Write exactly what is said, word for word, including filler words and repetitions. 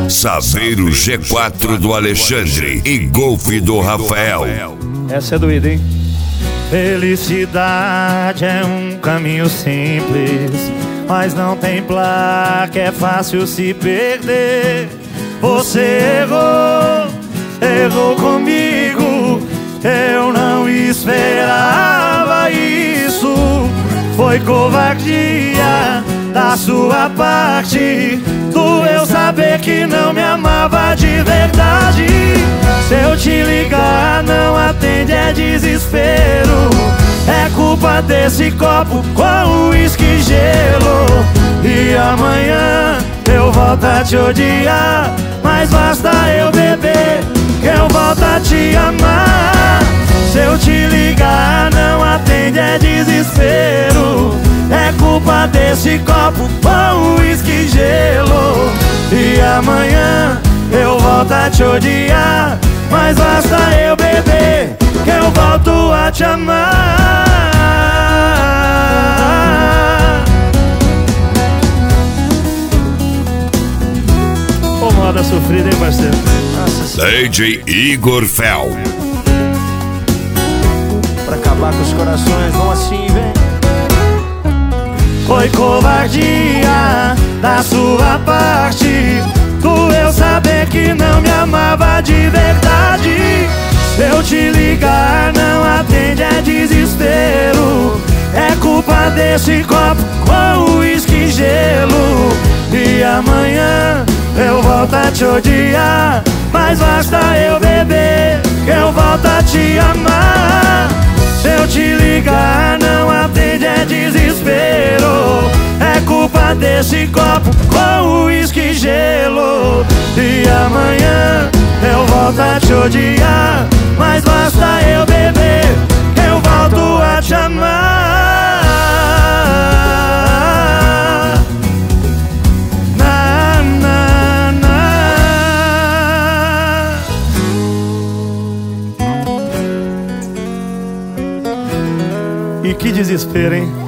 Saveiro G quatro do Alexandre e Golfe do Rafael. Essa é doida, hein? Felicidade é um caminho simples, mas não tem placa, é fácil se perder. Você errou, errou comigo, eu não esperava isso. Foi covardia da sua parte, doeu saber que não me amava de verdade. Se eu te ligar não atende, é desespero. É culpa desse copo com uísque e gelo. E amanhã eu volto a te odiar, mas basta eu beber que eu volto a te amar. Se eu te ligar não atende, é desespero. É culpa desse copo com uísque e gelo. E amanhã eu volto a te odiar, mas basta eu beber que eu volto a te amar. Ô, moda sofrida, hein, parceiro? D J Igor Fel. Pra acabar com os corações, vão assim, vem. Foi covardia da sua parte, doeu saber que não me amava de verdade. Se eu te ligar não atende, é desespero. É culpa desse copo com uísque e gelo. E amanhã eu volto a te odiar, mas basta eu beber que eu volto a te amar. Se eu te ligar não atende, é desespero. É culpa desse copo com uísque e gelo. E amanhã eu volto a te odiar, mas basta eu beber que eu volto a te amar. Na, na, na. E que desespero, hein?